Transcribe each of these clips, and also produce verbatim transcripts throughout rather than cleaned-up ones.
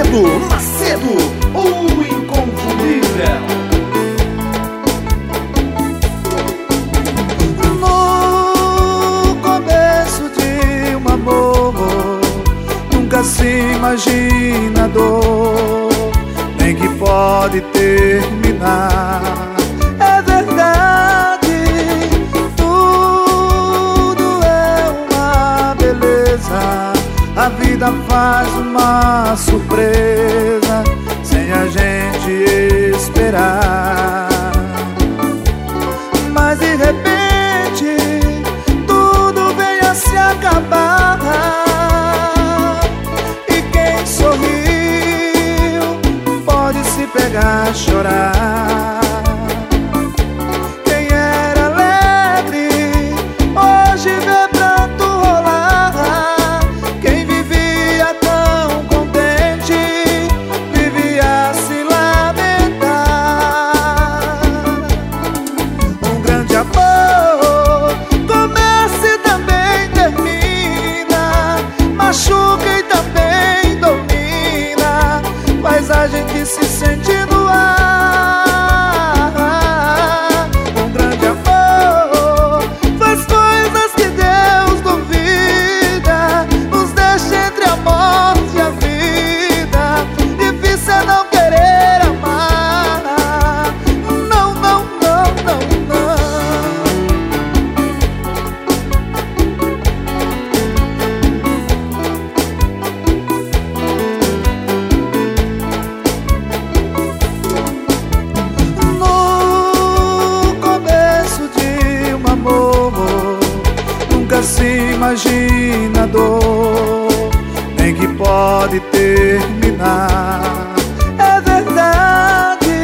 Macedo, Macedo, o inconfundível. No começo de um amor, nunca se imagina a dor, nem que pode terminar. É verdade, tudo é uma beleza. A vida faz uma surpresa sem a gente esperar. Mas de repente tudo vem a se acabar, e quem sorriu pode se pegar a chorar. Quem era alegre hoje vê pranto rolar. Quem vivia tão contente vivia a se lamentar. Um grande amor começa e também termina, machuca e também domina, faz a gente se sentir no ar. Um grande amor faz coisas que Deus duvida, nos deixa entre a morte e a vida. Difícil é não querer amar. Não, não, não, não, não. No começo de um amor, nunca se imagina a dor, nem que pode terminar. É verdade,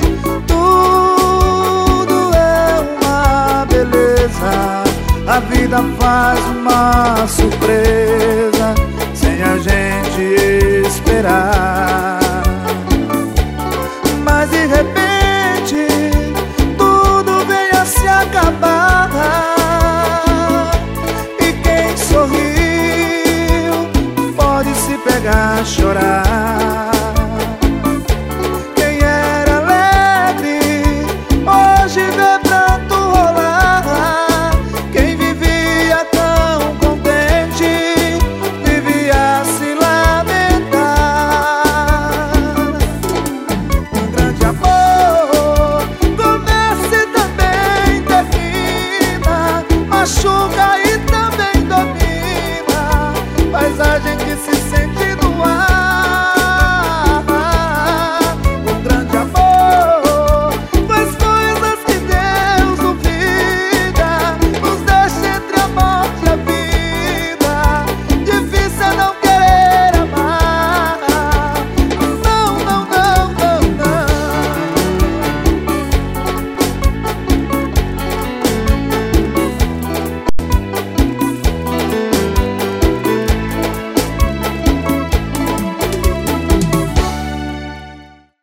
tudo é uma beleza. A vida faz uma surpresa sem a gente esperar. Mas de repente tudo vem a se acabar, e quem sorriu pode se pegar a chorar.